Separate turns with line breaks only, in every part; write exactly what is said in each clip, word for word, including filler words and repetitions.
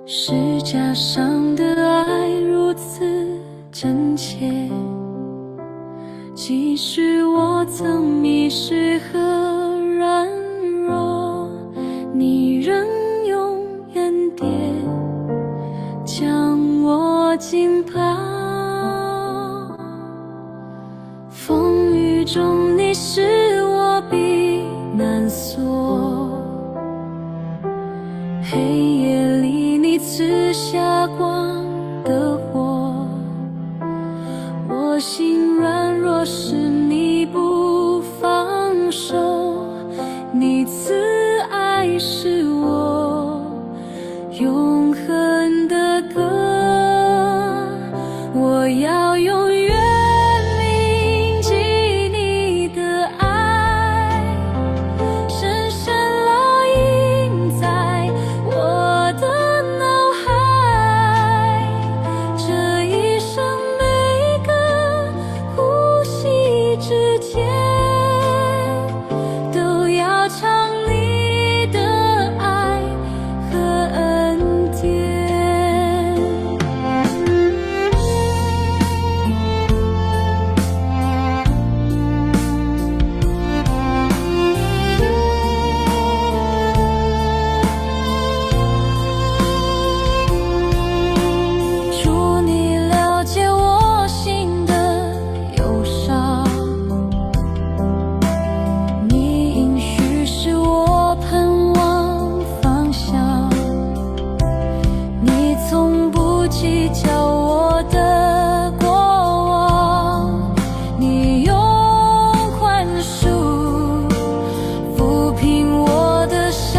石架上的爱如此真切，即使我曾迷失和软弱，你仍用眼蝶将我紧抱。风雨中你是我避难所，黑夜里你赐下光的火，我心软弱时你不放手，你慈爱是我永恒的歌，我要永远铭记你的爱，深深烙印在我的脑海，这一生每个呼吸之间都要唱你的爱和恩典。祝你了解我心的忧伤，你应许是我盼望方向，你从不计较我的过往，你用宽恕抚平我的伤，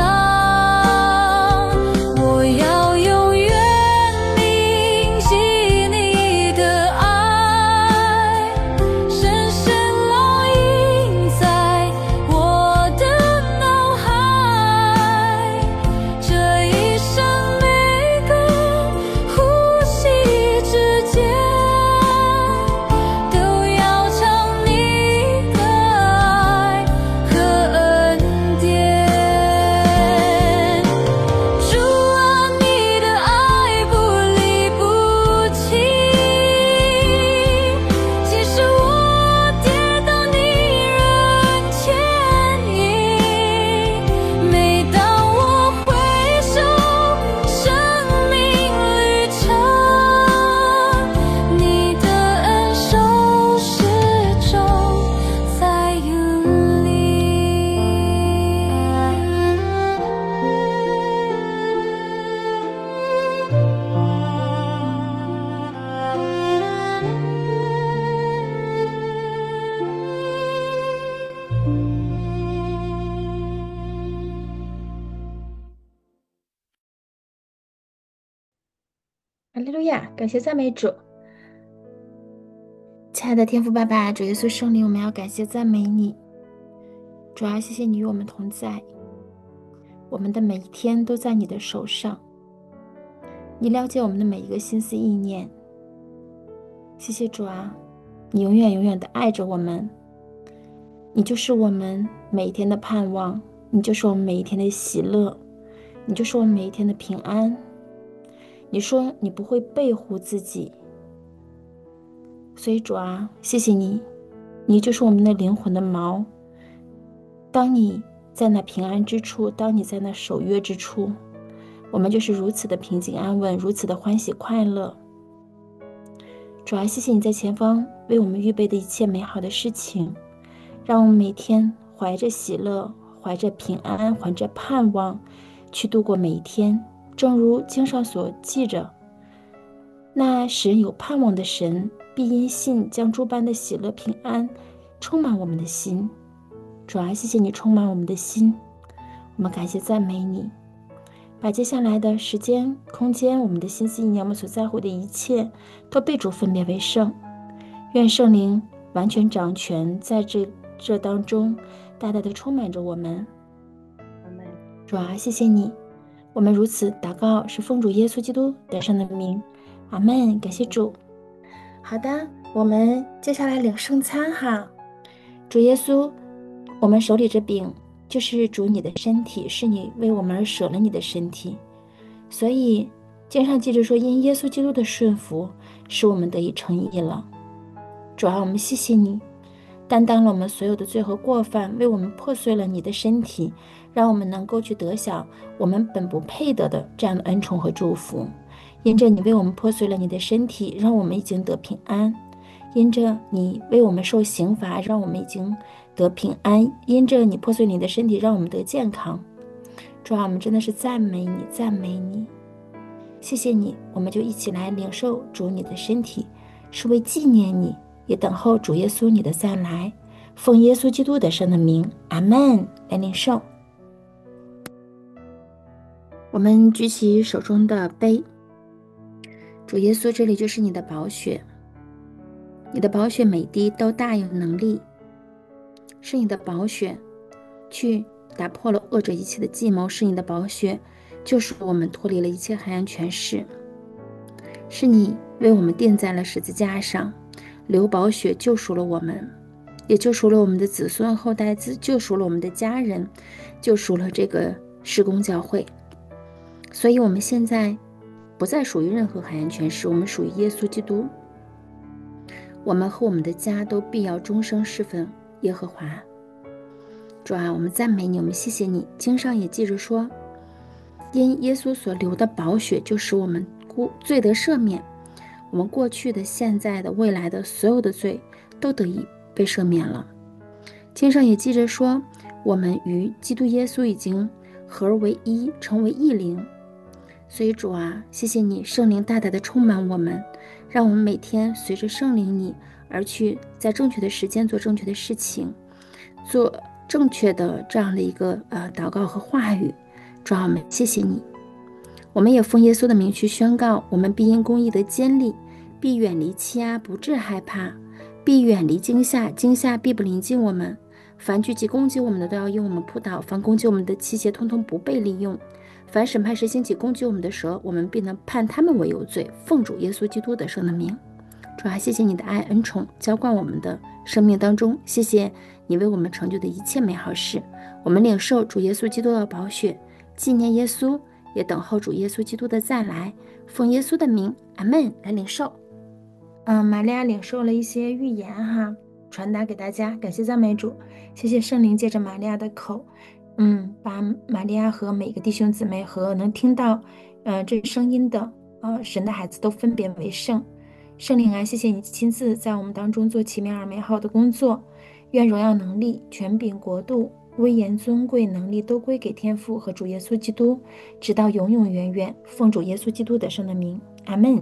我要永远铭记你的爱，深深烙印在我的脑海，这一生每个呼吸之间都要唱你的爱和恩典。主啊，你的爱不离不弃，即使我跌倒你仍牵引，每当我回首生命旅程，你的恩手始终在引领。
哈利路亚，感谢赞美主。亲爱的天父爸爸，主耶稣圣灵，我们要感谢赞美你。主啊，谢谢你与我们同在，我们的每一天都在你的手上，你了解我们的每一个心思意念。谢谢主啊，你永远永远的爱着我们，你就是我们每一天的盼望，你就是我们每一天的喜乐，你就是我们每一天的平安。你说你不会背乎自己，所以主啊，谢谢你，你就是我们的灵魂的锚。当你在那平安之处，当你在那守约之处，我们就是如此的平静安稳，如此的欢喜快乐。主啊，谢谢你在前方为我们预备的一切美好的事情，让我们每天怀着喜乐，怀着平安，怀着盼望去度过每一天。正如经上所记着，那使人有盼望的神必因信将诸般的喜乐平安充满我们的心。主啊，谢谢你充满我们的心，我们感谢赞美你，把接下来的时间空间，我们的心思意念，我们所在乎的一切都被主分别为圣。愿圣灵完全掌权，在这这当中大大的充满着我们。主啊，谢谢你，我们如此祷告是奉主耶稣基督得胜的名，阿们。感谢主。好的，我们接下来领圣餐哈。主耶稣，我们手里这饼就是主你的身体，是你为我们而舍了你的身体，所以经上记着说，因耶稣基督的顺服，使我们得以称义了。主啊，我们谢谢你，担当了我们所有的罪和过犯，为我们破碎了你的身体，让我们能够去得享我们本不配得的这样的恩宠和祝福。因着你为我们破碎了你的身体，让我们已经得平安；因着你为我们受刑罚，让我们已经得平安；因着你破碎你的身体，让我们得健康。主啊，我们真的是赞美你，赞美你。谢谢你，我们就一起来领受主你的身体，是为纪念你，也等候主耶稣你的再来。奉耶稣基督得胜的名，阿们。来领受。我们举起手中的杯，主耶稣，这里就是你的宝血，你的宝血每滴都大有能力，是你的宝血去打破了恶者一切的计谋，是你的宝血救赎我们脱离了一切黑暗权势，是你为我们钉在了十字架上，流宝血救赎了我们，也救赎了我们的子孙后代子，救赎了我们的家人，救赎了这个事工教会。所以我们现在不再属于任何黑暗权势，我们属于耶稣基督，我们和我们的家都必要终生侍奉耶和华。主啊，我们赞美你，我们谢谢你。经上也记着说，因耶稣所流的宝血，就使我们罪得赦免，我们过去的、现在的、未来的所有的罪都得以被赦免了。经上也记着说，我们与基督耶稣已经合而为一，成为一灵。所以主啊，谢谢你，圣灵大大的充满我们，让我们每天随着圣灵你而去，在正确的时间做正确的事情，做正确的这样的一个呃祷告和话语。主啊，我们谢谢你。我们也奉耶稣的名去宣告，我们必因公义得坚立，必远离欺压，不致害怕，必远离惊吓，惊吓必不临近我们。凡聚集攻击我们的，都要用我们扑倒；凡攻击我们的器械，通通不被利用。凡审判时兴起攻击我们的蛇，我们必能判他们为有罪。奉主耶稣基督得胜的名。主啊，谢谢你的爱恩宠浇灌我们的生命当中，谢谢你为我们成就的一切美好事。我们领受主耶稣基督的宝血，纪念耶稣，也等候主耶稣基督的再来。奉耶稣的名，阿们。来领受。嗯，玛利亚领受了一些预言哈，传达给大家。感谢赞美主，谢谢圣灵借着玛利亚的口，嗯，把玛利亚和每个弟兄姊妹和能听到，呃，这声音的，呃，神的孩子都分别为圣。圣灵啊，谢谢你亲自在我们当中做奇妙而美好的工作。愿荣耀能力、权柄、国度、威严、尊贵、能力都归给天父和主耶稣基督，直到永永远远。奉主耶稣基督得胜的名，阿们。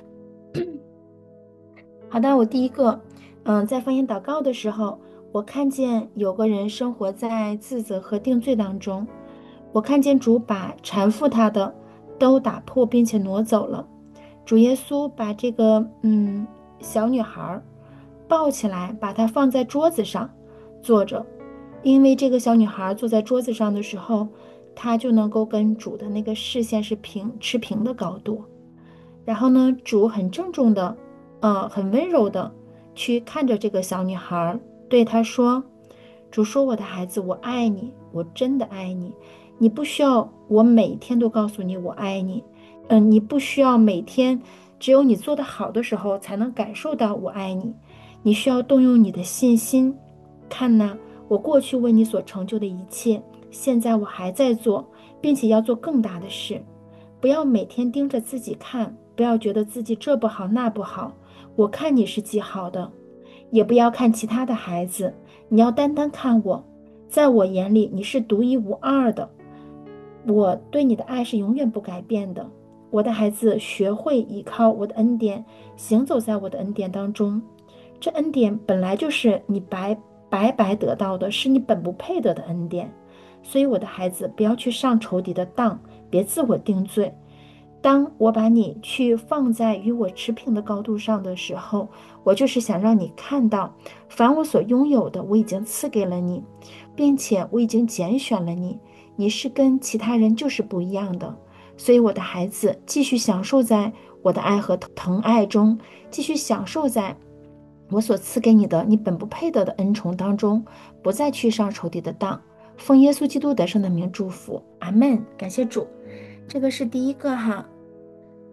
好的，我第一个，嗯，在方言祷告的时候，我看见有个人生活在自责和定罪当中，我看见主把缠缚他的都打破并且挪走了。主耶稣把这个嗯小女孩抱起来，把她放在桌子上坐着，因为这个小女孩坐在桌子上的时候，她就能够跟主的那个视线是平持平的高度。然后呢，主很郑重的，呃，很温柔的去看着这个小女孩，对她说：“主说，我的孩子，我爱你，我真的爱你。你不需要我每天都告诉你我爱你，嗯、呃，你不需要每天只有你做得好的时候才能感受到我爱你。你需要动用你的信心，看呐，我过去为你所成就的一切，现在我还在做，并且要做更大的事。不要每天盯着自己看，不要觉得自己这不好那不好，我看你是极好的。也不要看其他的孩子，你要单单看我，在我眼里你是独一无二的，我对你的爱是永远不改变的。我的孩子，学会依靠我的恩典，行走在我的恩典当中。这恩典本来就是你白白白得到的，是你本不配得的恩典。所以我的孩子，不要去上仇敌的当，别自我定罪。当我把你去放在与我持平的高度上的时候，我就是想让你看到，凡我所拥有的，我已经赐给了你，并且我已经拣选了你，你是跟其他人就是不一样的。所以我的孩子，继续享受在我的爱和疼爱中，继续享受在我所赐给你的你本不配得的恩宠当中，不再去上仇敌的当。奉耶稣基督得胜的名祝福，阿们。感谢主。这个是第一个哈，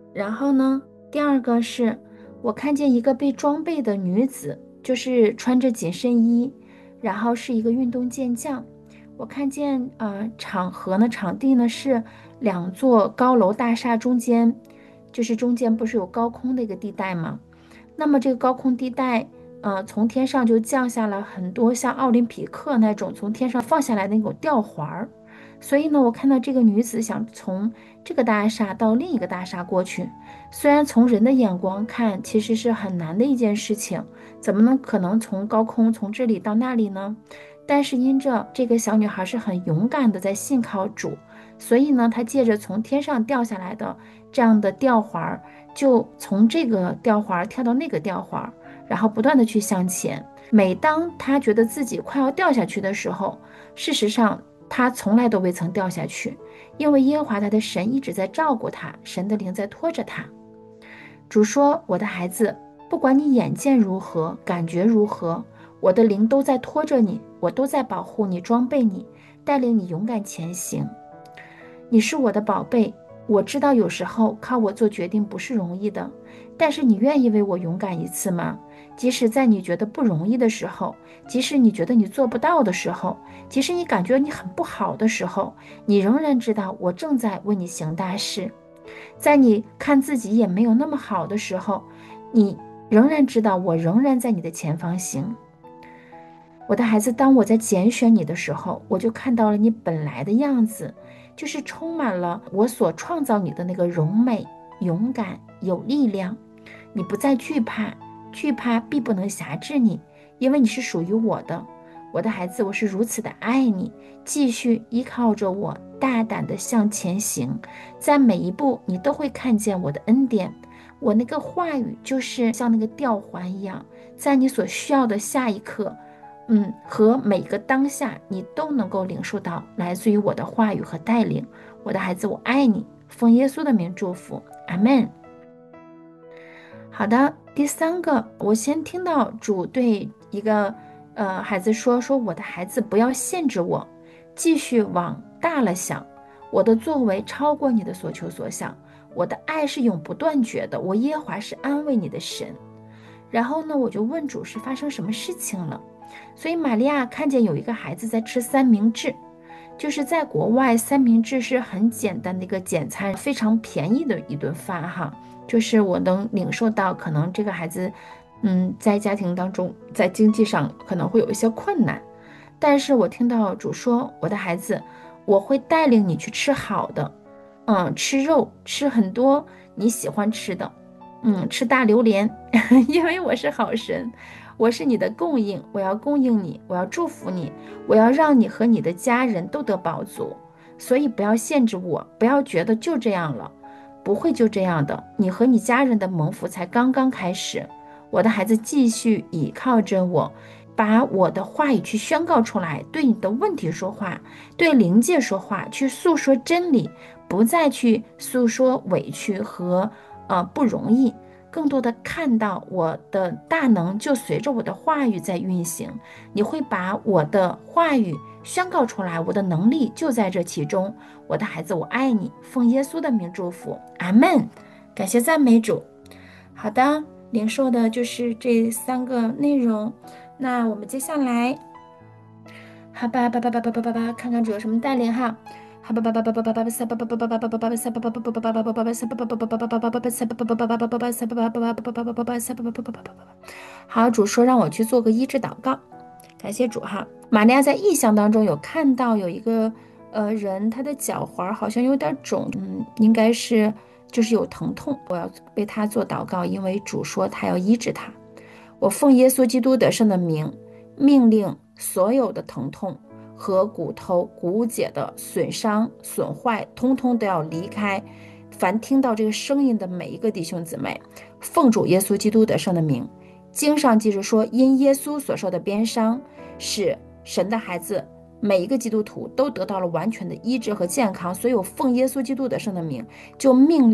然后呢，第二个是我看见一个被装备的女子，就是穿着紧身衣，然后是一个运动健将。我看见呃场合呢，场地呢是两座高楼大厦中间，就是中间不是有高空的一个地带吗？那么这个高空地带，呃，从天上就降下了很多像奥林匹克那种从天上放下来的那种吊环儿。所以呢，我看到这个女子想从这个大厦到另一个大厦过去，虽然从人的眼光看，其实是很难的一件事情，怎么能可能从高空从这里到那里呢？但是因着这个小女孩是很勇敢的在信靠主，所以呢，她借着从天上掉下来的这样的吊环儿，就从这个吊环儿跳到那个吊环儿，然后不断的去向前。每当她觉得自己快要掉下去的时候，事实上她从来都未曾掉下去，因为耶和华她的神一直在照顾她，神的灵在拖着她。主说：“我的孩子，不管你眼见如何，感觉如何，我的灵都在拖着你，我都在保护你，装备你，带领你勇敢前行。你是我的宝贝，我知道有时候靠我做决定不是容易的，但是你愿意为我勇敢一次吗？即使在你觉得不容易的时候，即使你觉得你做不到的时候，即使你感觉你很不好的时候，你仍然知道我正在为你行大事。在你看自己也没有那么好的时候，你仍然知道我仍然在你的前方行。我的孩子，当我在拣选你的时候，我就看到了你本来的样子，就是充满了我所创造你的那个荣美、勇敢、有力量。你不再惧怕，惧怕必不能辖制你，因为你是属于我的。我的孩子，我是如此的爱你，继续依靠着我，大胆的向前行，在每一步你都会看见我的恩典。我那个话语就是像那个吊环一样，在你所需要的下一刻，嗯，和每个当下，你都能够领受到来自于我的话语和带领。我的孩子，我爱你，奉耶稣的名祝福，阿门。好的，第三个，我先听到主对一个呃孩子说：“说我的孩子，不要限制我，继续往大了想。我的作为超过你的所求所想，我的爱是永不断绝的。我耶和华是安慰你的神。”然后呢，我就问主是发生什么事情了。所以玛利亚看见有一个孩子在吃三明治，就是在国外三明治是很简单的一个简餐，非常便宜的一顿饭哈。就是我能领受到，可能这个孩子，嗯，在家庭当中，在经济上可能会有一些困难，但是我听到主说：“我的孩子，我会带领你去吃好的，嗯，吃肉，吃很多你喜欢吃的，嗯，吃大榴莲，因为我是好神，我是你的供应，我要供应你，我要祝福你，我要让你和你的家人都得饱足，所以不要限制我，不要觉得就这样了。”不会就这样的，你和你家人的蒙福才刚刚开始。我的孩子，继续倚靠着我，把我的话语去宣告出来，对你的问题说话，对灵界说话，去诉说真理，不再去诉说委屈和呃不容易，更多的看到我的大能就随着我的话语在运行。你会把我的话语宣告出来，我的能力就在这其中。我的孩子，我爱你，奉耶稣的名祝福，阿门。感谢赞美主。好的，领受的就是这三个内容。那我们接下来，好吧，吧吧吧吧吧吧吧，看看主有什么带领哈。好吧吧吧吧吧吧吧吧撒吧吧吧吧吧吧吧吧撒吧吧吧吧吧吧吧吧吧撒吧吧吧吧吧吧吧吧吧撒吧吧吧吧吧吧吧撒吧吧吧吧吧吧吧吧吧撒吧吧吧吧吧吧吧。好，主说让我去做个医治祷告，感谢主哈。玛利亚在异象当中有看到有一个呃人，他的脚踝好像有点肿，嗯，应该是就是有疼痛，我要为他做祷告，因为主说他要医治他。我奉耶稣基督得胜的名，命令所有的疼痛和骨头骨节的损伤损坏，通通都要离开。凡听到这个声音的每一个弟兄姊妹，奉主耶稣基督得胜的名，经上记着说，因耶稣所受的鞭伤，使神的孩子每一个基督徒都得到了完全的医治和健康。所以我奉耶稣基督得胜的名，就命令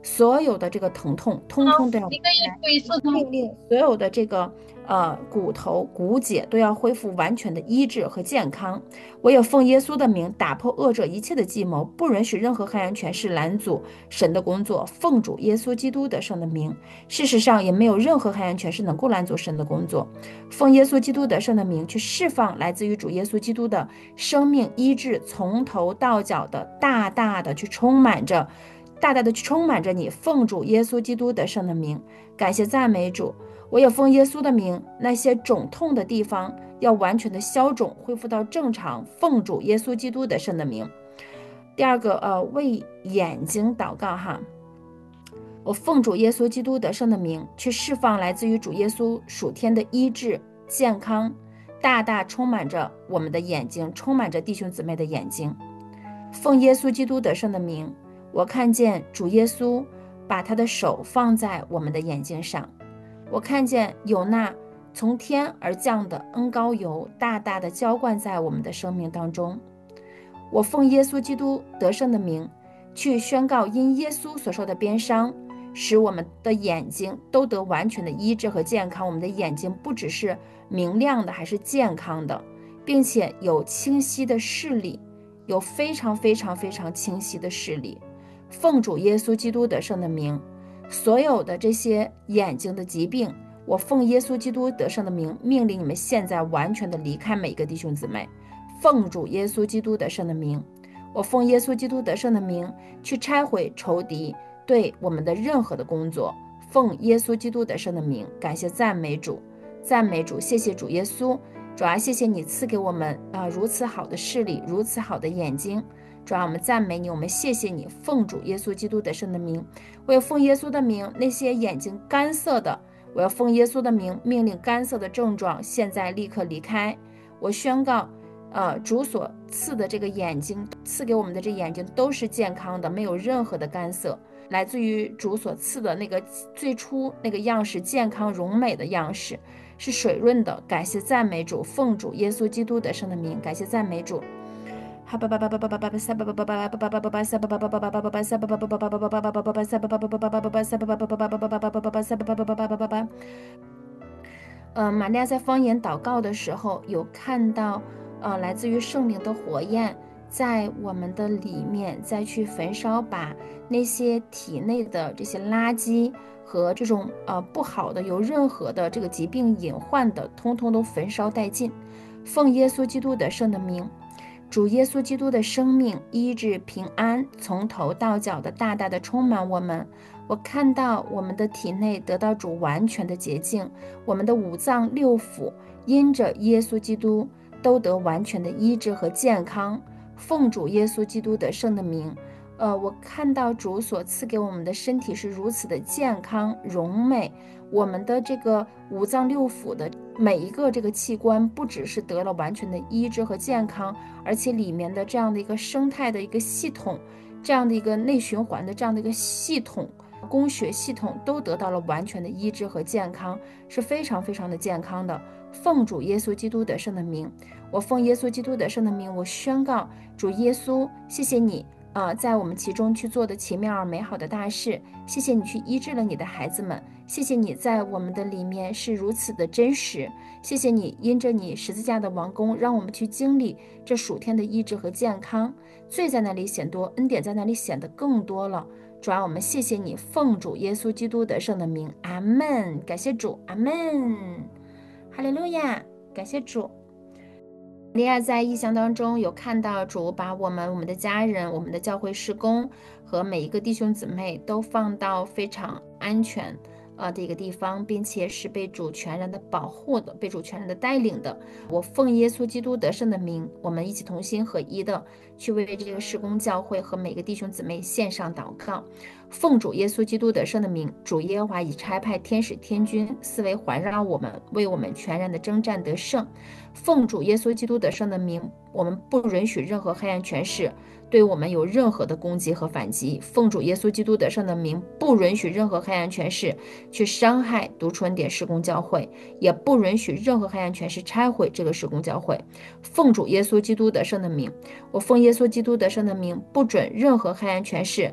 所有的这个疼痛，通通都要离开，命令所有的这个呃骨头骨节都要恢复完全的医治和健康。我也奉耶稣的名打破恶者一切的计谋，不允许任何黑暗权势拦阻神的工作。奉主耶稣基督的圣的名，事实上也没有任何黑暗权势能够拦阻神的工作。奉耶稣基督的圣的名去释放来自于主耶稣基督的生命医治，从头到脚的大大的去充满着。大大的去充满着你，奉主耶稣基督的圣的名，感谢赞美主。我也奉耶稣的名，那些肿痛的地方要完全的消肿，恢复到正常。奉主耶稣基督的圣的名。第二个，呃，为眼睛祷告哈。我奉主耶稣基督的圣的名，去释放来自于主耶稣属天的医治、健康，大大充满着我们的眼睛，充满着弟兄姊妹的眼睛。奉耶稣基督的圣的名。我看见主耶稣把他的手放在我们的眼睛上，我看见有那从天而降的恩膏油大大的浇灌在我们的生命当中。我奉耶稣基督得胜的名去宣告，因耶稣所受的鞭伤，使我们的眼睛都得完全的医治和健康。我们的眼睛不只是明亮的，还是健康的，并且有清晰的视力，有非常非常非常清晰的视力。奉主耶稣基督得胜的名，所有的这些眼睛的疾病，我奉耶稣基督得胜的名，命令你们现在完全的离开每一个弟兄姊妹。奉主耶稣基督得胜的名，我奉耶稣基督得胜的名去拆毁仇敌对我们的任何的工作。奉耶稣基督得胜的名，感谢赞美主，赞美主，谢谢主耶稣。主啊，谢谢你赐给我们啊、呃、如此好的视力，如此好的眼睛。主啊，我们赞美你，我们谢谢你。奉主耶稣基督得胜的名，我要奉耶稣的名，那些眼睛干涩的，我要奉耶稣的名，命令干涩的症状现在立刻离开。我宣告，呃，主所赐的这个眼睛，赐给我们的这眼睛都是健康的，没有任何的干涩，来自于主所赐的那个最初那个样式，健康荣美的样式，是水润的。感谢赞美主，奉主耶稣基督得胜的名，感谢赞美主。哈巴巴巴巴巴巴巴巴撒巴巴巴巴巴巴巴巴巴撒巴巴巴巴巴巴巴巴撒巴巴巴巴巴巴巴巴巴巴巴撒巴巴巴巴巴巴巴巴撒巴巴巴巴巴巴巴巴巴巴巴撒巴巴巴巴巴巴巴巴。呃，玛利亚在方言祷告的时候，有看到呃来自于圣灵的火焰在我们的里面，再去焚烧，把那些体内的这些垃圾和这种呃不好的、有任何的这个疾病隐患的，通通都焚烧殆尽。奉耶稣基督的圣的名。主耶稣基督的生命医治平安，从头到脚的大大的充满我们。我看到我们的体内得到主完全的洁净，我们的五脏六腑因着耶稣基督都得完全的医治和健康。奉主耶稣基督的圣的名，呃，我看到主所赐给我们的身体是如此的健康荣美，我们的这个五脏六腑的每一个这个器官不只是得了完全的医治和健康，而且里面的这样的一个生态的一个系统，这样的一个内循环的这样的一个系统，供血系统都得到了完全的医治和健康，是非常非常的健康的。奉主耶稣基督得胜的名，我奉耶稣基督得胜的名，我宣告主耶稣，谢谢你呃，在我们其中去做的奇妙而美好的大事，谢谢你去医治了你的孩子们，谢谢你在我们的里面是如此的真实，谢谢你因着你十字架的王宫，让我们去经历这属天的医治和健康，罪在那里显多，恩典在那里显得更多了。主啊，我们谢谢你，奉主耶稣基督得胜的名，阿们。感谢主，阿们，哈利路亚，感谢主。利亚在异象当中有看到主把我们、我们的家人、我们的教会事工和每一个弟兄姊妹都放到非常安全呃的一个地方，并且是被主全然的保护的，被主全然的带领的。我奉耶稣基督得胜的名，我们一起同心合一的去为这个事工教会和每个弟兄姊妹献上祷告。奉主耶稣基督得胜的名，主耶和华已差派天使天军四围环绕我们，为我们全然的征战得胜。奉主耶稣基督得胜的名，我们不允许任何黑暗权势对我们有任何的攻击和反击。奉主耶稣基督得胜的名，不允许任何黑暗权势去伤害读春点事工教会，也不允许任何黑暗权势拆毁这个事工教会。奉主耶稣基督得胜的名，我奉耶稣基督得胜的名，不准任何黑暗权势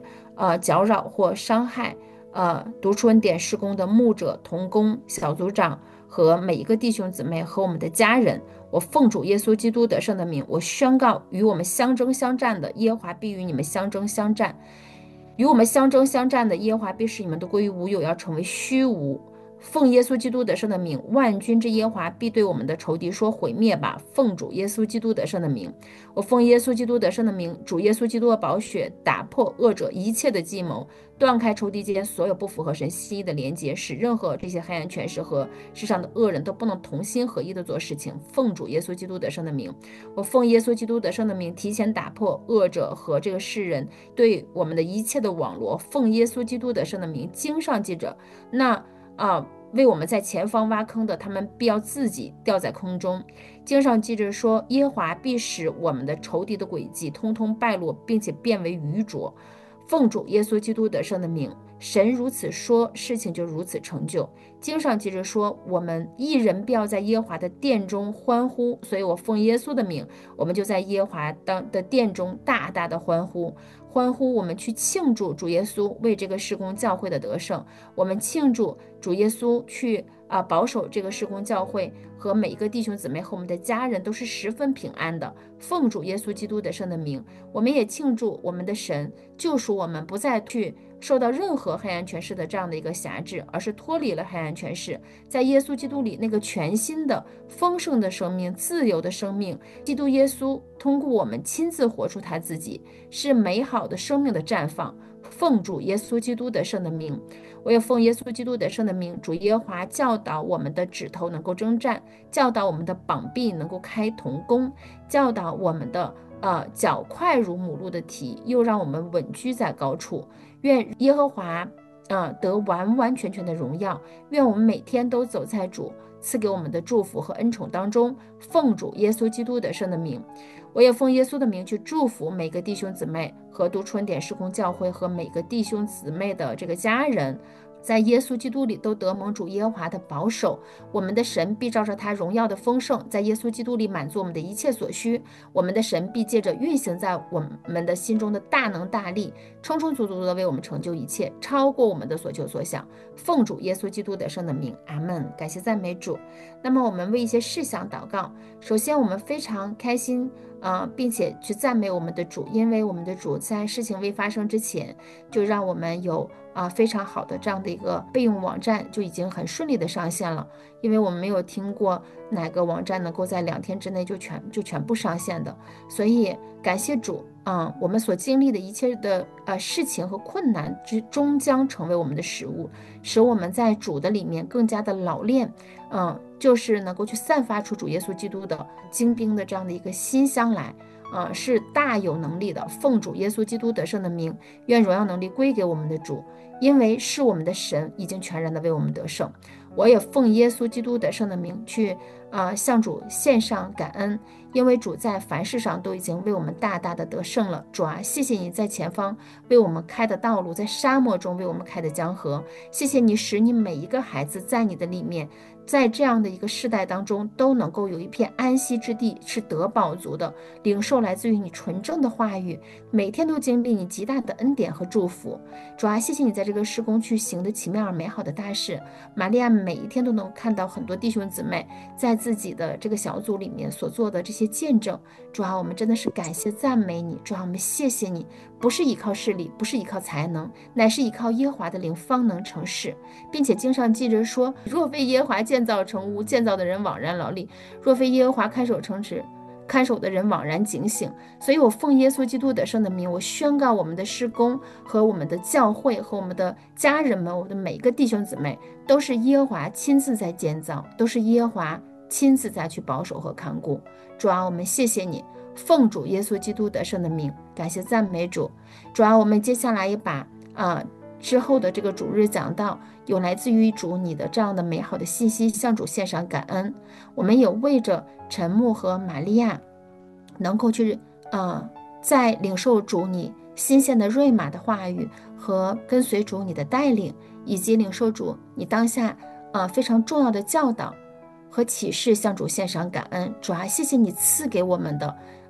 呃搅扰或伤害呃读书恩典事工的牧者、同工、小组长和每一个弟兄姊妹和我们的家人。我奉主耶稣基督得胜的名，我宣告与我们相争相战的耶和华必与你们相争相战，与我们相争相战的耶和华必使你们都归于无有，要成为虚无。奉耶稣基督得胜的名，万军之耶和华必对我们的仇敌说：毁灭吧！奉主耶稣基督得胜的名，我奉耶稣基督得胜的名，主耶稣基督的宝血打破恶者一切的计谋，断开仇敌间所有不符合神心意的连结，使任何这些黑暗权势和世上的恶人都不能同心合一的做事情。奉主耶稣基督得胜的名，我奉耶稣基督得胜的名，提前打破恶者和这个世人对我们的一切的网罗。奉耶稣基督得胜的名，经上记着，那啊，为我们在前方挖坑的，他们必要自己掉在空中。经上记着说，耶和华必使我们的仇敌的诡计通通败落，并且变为愚拙。奉主耶稣基督得胜的名，神如此说，事情就如此成就。经上记着说，我们一人必要在耶和华的殿中欢呼，所以我奉耶稣的名，我们就在耶和华的殿中大大的欢呼。欢呼，我们去庆祝主耶稣为这个事工教会的得胜，我们庆祝主耶稣去啊保守这个事工教会和每一个弟兄姊妹和我们的家人都是十分平安的。奉主耶稣基督得胜的名，我们也庆祝我们的神救赎我们，不再去受到任何黑暗权势的这样的一个辖制，而是脱离了黑暗权势，在耶稣基督里那个全新的丰盛的生命、自由的生命。基督耶稣通过我们亲自活出他自己，是美好的生命的绽放。奉主耶稣基督得胜的名，我也奉耶稣基督得胜的名，主耶和华教导我们的指头能够征战，教导我们的膀臂能够开铜弓，教导我们的呃脚快如母鹿的蹄，又让我们稳居在高处。愿耶和华呃得完完全全的荣耀，愿我们每天都走在主赐给我们的祝福和恩宠当中。奉主耶稣基督得胜的名，我也奉耶稣的名去祝福每个弟兄姊妹和读春点事工教会和每个弟兄姊妹的这个家人，在耶稣基督里都得蒙主耶和华的保守。我们的神必照着他荣耀的丰盛，在耶稣基督里满足我们的一切所需。我们的神必借着运行在我们的心中的大能大力，充充足足的为我们成就一切，超过我们的所求所想。奉主耶稣基督得胜的名，阿们。感谢赞美主。那么我们为一些事项祷告。首先我们非常开心呃，并且去赞美我们的主，因为我们的主在事情未发生之前，就让我们有啊、呃、非常好的这样的一个备用网站，就已经很顺利的上线了。因为我们没有听过哪个网站能够在两天之内就全就全部上线的，所以感谢主，嗯，我们所经历的一切的呃事情和困难之终将成为我们的食物，使我们在主的里面更加的老练，嗯。就是能够去散发出主耶稣基督的精兵的这样的一个馨香来，呃，是大有能力的。奉主耶稣基督得胜的名，愿荣耀能力归给我们的主，因为是我们的神已经全然的为我们得胜。我也奉耶稣基督得胜的名去啊、呃、向主献上感恩，因为主在凡事上都已经为我们大大的得胜了。主啊，谢谢你在前方为我们开的道路，在沙漠中为我们开的江河。谢谢你使你每一个孩子在你的里面，在这样的一个世代当中都能够有一片安息之地，是得饱足的，领受来自于你纯正的话语，每天都经历你极大的恩典和祝福。主啊，谢谢你在这个施工去行的奇妙而美好的大事。玛利亚每一天都能看到很多弟兄姊妹在自己的这个小组里面所做的这些见证。主啊，我们真的是感谢赞美你。主啊，我们谢谢你，不是依靠势力，不是依靠才能，乃是依靠耶和华的灵方能成事。并且经上记着说，若非耶和华建造成屋，建造的人枉然劳力；若非耶和华看守城池，看守的人枉然警醒。所以我奉耶稣基督得胜的名，我宣告我们的事工和我们的教会和我们的家人们，我们的每个弟兄姊妹都是耶和华亲自在建造，都是耶和华亲自在去保守和看顾。主啊，我们谢谢你，奉主耶稣基督得胜的名，感谢赞美主。主啊，我们接下来也把啊、呃、之后的这个主日讲道，有来自于主你的这样的美好的信息，向主献上感恩。我们也为着陈牧和玛利亚能够去呃在领受主你新鲜的瑞玛的话语和跟随主你的带领，以及领受主你当下呃非常重要的教导和启示，向主献上感恩。主啊，谢谢你赐给我们的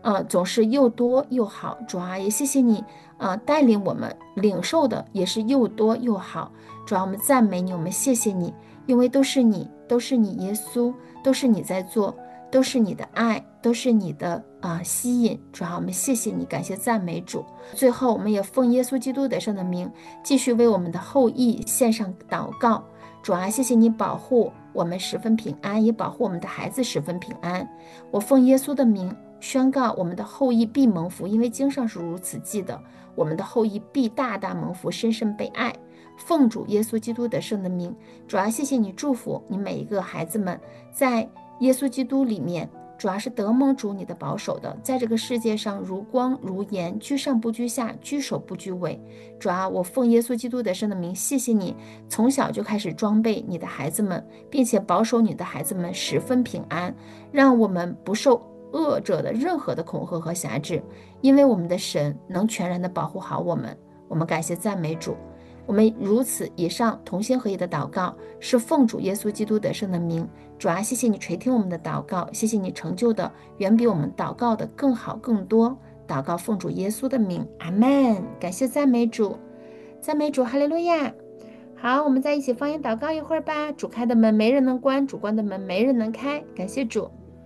呃，总是又多又好。主啊，也谢谢你，呃，带领我们领受的也是又多又好。主啊，我们赞美你，我们谢谢你，因为都是你，都是你，耶稣，都是你在做，都是你的爱，都是你的啊、呃吸引。主啊，我们谢谢你，感谢赞美主。最后，我们也奉耶稣基督得胜的名，继续为我们的后裔献上祷告。主啊，谢谢你保护我们十分平安，也保护我们的孩子十分平安。我奉耶稣的名宣告，我们的后裔必蒙福，因为经上是如此记的，我们的后裔必大大蒙福，深深被爱。奉主耶稣基督得胜的名，主啊，谢谢你祝福你每一个孩子们，在耶稣基督里面，主要是得蒙主你的保守的，在这个世界上如光如盐，居上不居下，居首不居尾。主啊，我奉耶稣基督得胜的名，谢谢你从小就开始装备你的孩子们，并且保守你的孩子们十分平安，让我们不受恶者的任何的恐吓和辖制，因为我们的神能全然的保护好我们。我们感谢赞美主。我们如此以上同心合一的祷告，是奉主耶稣基督得胜的名。主啊，谢谢你垂听我们的祷告，谢谢你成就的远比我们祷告的更好更多。祷告奉主耶稣的名，阿们。感谢赞美主，赞美主，哈利路亚。好，我们再一起方言祷告一会儿吧。主开的门没人能关，主关的门没人能开。感谢主。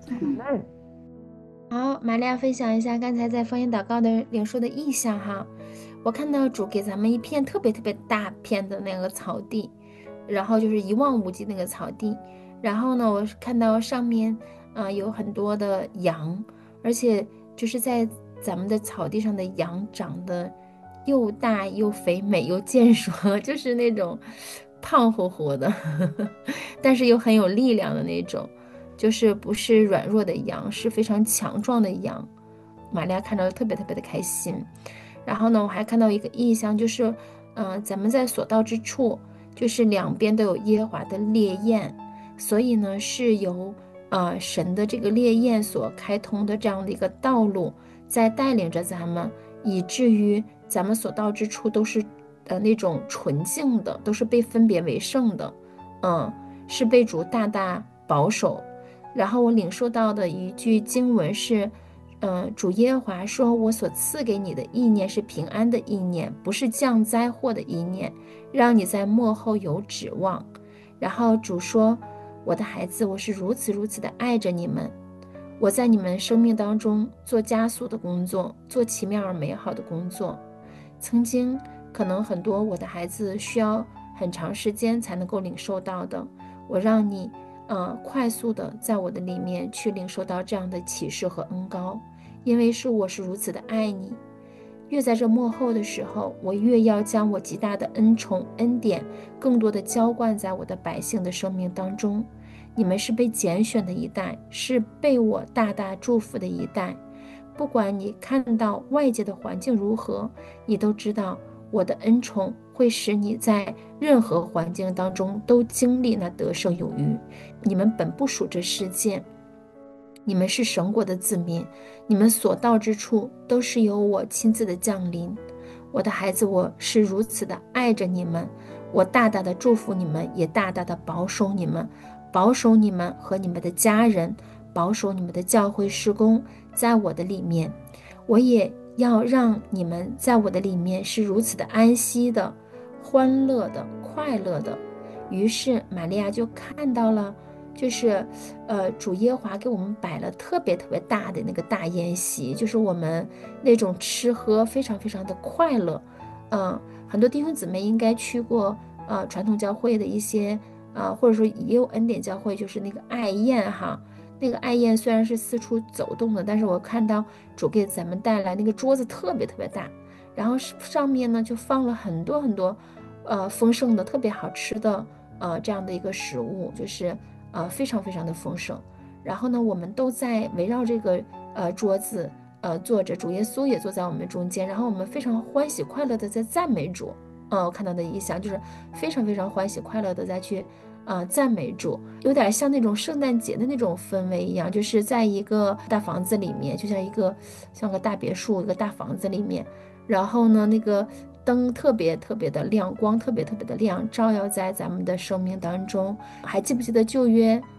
好，玛利亚分享一下刚才在方言祷告的领受的意象哈。我看到主给咱们一片特别特别大片的那个草地，然后就是一望无际那个草地，然后呢，我看到上面啊、呃、有很多的羊，而且就是在咱们的草地上的羊长得又大又肥美又健硕，就是那种胖乎乎的，呵呵，但是又很有力量的那种，就是不是软弱的羊，是非常强壮的羊。玛利亚看着特别特别的开心。然后呢，我还看到一个意象，就是，嗯、呃，咱们在所到之处，就是两边都有耶和华的烈焰，所以呢，是由呃神的这个烈焰所开通的这样的一个道路，在带领着咱们，以至于咱们所到之处都是呃那种纯净的，都是被分别为圣的，嗯，是被主大大保守。然后我领受到的一句经文是。嗯，主耶和华说：“我所赐给你的意念是平安的意念，不是降灾祸的意念，让你在末后有指望。”然后主说：“我的孩子，我是如此如此的爱着你们，我在你们生命当中做加速的工作，做奇妙而美好的工作。曾经可能很多我的孩子需要很长时间才能够领受到的，我让你。”呃，快速的在我的里面去领受到这样的启示和恩膏，因为是我是如此的爱你。越在这末后的时候，我越要将我极大的恩宠、恩典，更多的浇灌在我的百姓的生命当中。你们是被拣选的一代，是被我大大祝福的一代。不管你看到外界的环境如何，你都知道我的恩宠会使你在任何环境当中都经历那得胜有余。你们本不属这世界，你们是神国的子民，你们所到之处都是由我亲自的降临。我的孩子，我是如此的爱着你们，我大大的祝福你们，也大大的保守你们，保守你们和你们的家人，保守你们的教会事工，在我的里面。我也要让你们在我的里面是如此的安息的、欢乐的、快乐的。于是玛利亚就看到了，就是呃主耶和华给我们摆了特别特别大的那个大宴席，就是我们那种吃喝非常非常的快乐。嗯，很多弟兄姊妹应该去过呃传统教会的一些呃或者说也有恩典教会，就是那个爱宴哈。那个爱宴虽然是四处走动的，但是我看到主给咱们带来那个桌子特别特别大，然后上面呢就放了很多很多呃丰盛的特别好吃的呃这样的一个食物，就是呃非常非常的丰盛。然后呢我们都在围绕这个呃桌子呃坐着，主耶稣也坐在我们中间，然后我们非常欢喜快乐的在赞美主。呃我看到的意象就是非常非常欢喜快乐的再去呃，赞美主，有点像那种圣诞节的那种氛围一样，就是在一个大房子里面，就像一个像个大别墅，一个大房子里面，然后呢，那个灯特别特别的亮，光特别特别的亮，照耀在咱们的生命当中。还记不记得旧约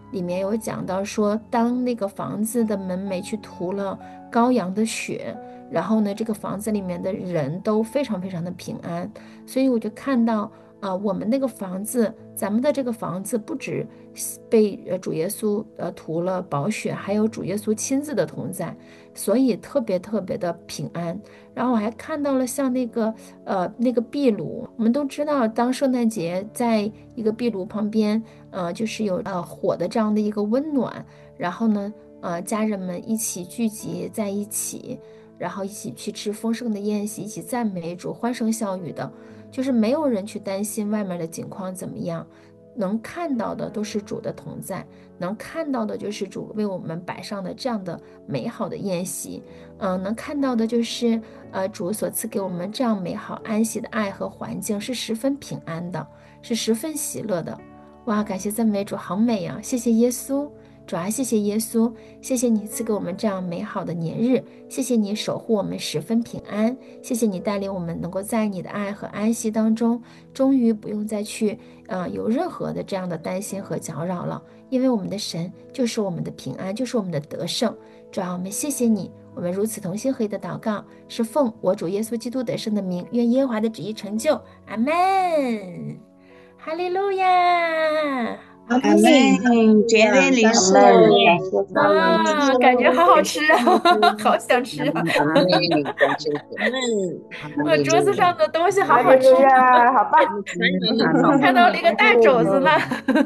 里面有讲到说，当那个房子的门楣去涂了羔羊的血，然后呢，这个房子里面的人都非常非常的平安。所以我就看到啊、我们那个房子，咱们的这个房子不止被呃主耶稣呃涂了宝血，还有主耶稣亲自的同在，所以特别特别的平安。然后我还看到了像那个呃那个壁炉，我们都知道，当圣诞节在一个壁炉旁边，呃，就是有呃火的这样的一个温暖，然后呢，呃，家人们一起聚集在一起，然后一起去吃丰盛的宴席，一起赞美主，欢声笑语的，就是没有人去担心外面的景况怎么样。能看到的都是主的同在，能看到的就是主为我们摆上的这样的美好的宴席，嗯、呃能看到的就是呃主所赐给我们这样美好安息的爱和环境，是十分平安的，是十分喜乐的。哇，感谢赞美主，好美啊！谢谢耶稣，主啊，谢谢耶稣，谢谢你赐给我们这样美好的年日，谢谢你守护我们十分平安，谢谢你带领我们能够在你的爱和安息当中，终于不用再去呃有任何的这样的担心和搅扰了，因为我们的神就是我们的平安，就是我们的得胜。主啊，我们谢谢你，我们如此同心合意的祷告，是奉我主耶稣基督得胜的名，愿耶和华的旨意成就。阿门。哈利路亚！
阿门，绝对领受，
感谢主，
啊，感觉好好吃啊，好想吃啊！
阿门，感谢主，
我桌子上的东西好
哈
好吃，
利路亚，好棒！
看到了一个大肘子呢。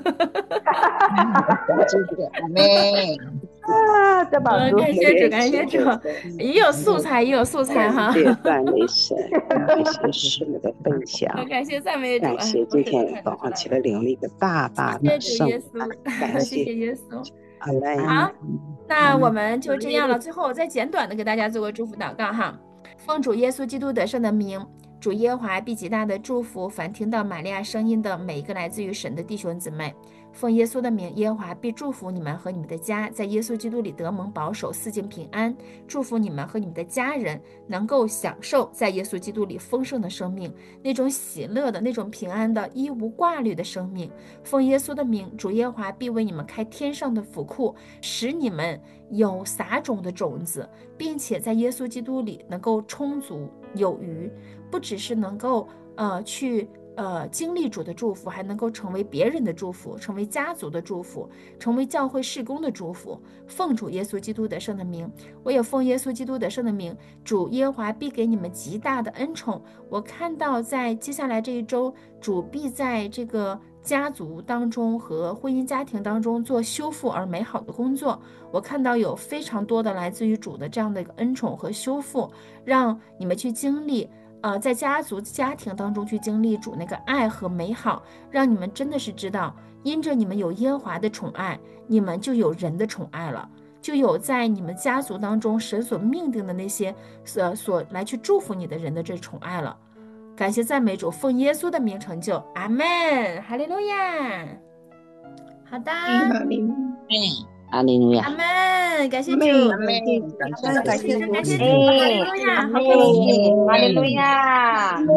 感谢主，阿门。
啊，这宝
嗯，
珠，
感谢主，感谢主，也有素菜，也有素菜哈。
感谢赞美神，感谢师母的分享，
感谢赞美主，
感谢今天早上起来领了一个大大
谢谢主
的圣
耶稣，
感
谢谢
谢
耶稣。
阿门。
好，那我们就这样了。最后我再简短的给大家做个祝福祷告哈，奉主耶稣基督得胜的名，主耶和华必极大的祝福凡听到玛利亚声音的每一个来自于神的弟兄姊妹。奉耶稣的名，耶和华必祝福你们和你们的家，在耶稣基督里得蒙保守，四境平安。祝福你们和你们的家人能够享受在耶稣基督里丰盛的生命，那种喜乐的、那种平安的、一无挂虑的生命。奉耶稣的名，主耶和华必为你们开天上的府库，使你们有撒种的种子，并且在耶稣基督里能够充足有余，不只是能够呃去。呃，经历主的祝福，还能够成为别人的祝福，成为家族的祝福，成为教会事工的祝福。奉主耶稣基督得胜的名，我也奉耶稣基督得胜的名，主耶和华必给你们极大的恩宠。我看到在接下来这一周，主必在这个家族当中和婚姻家庭当中做修复而美好的工作。我看到有非常多的来自于主的这样的一个恩宠和修复，让你们去经历。呃，在家族家庭当中去经历主那个爱和美好，让你们真的是知道，因着你们有耶和华的宠爱，你们就有人的宠爱了，就有在你们家族当中神所命定的那些所所来去祝福你的人的这宠爱了。感谢赞美主，奉耶稣的名成就，阿门，哈利路亚。好的，
哈利路亚，
阿门，感谢主，
阿门，感谢主，
感谢主，感谢主，
哎
哈利路亚，好开心。
哈利路亚。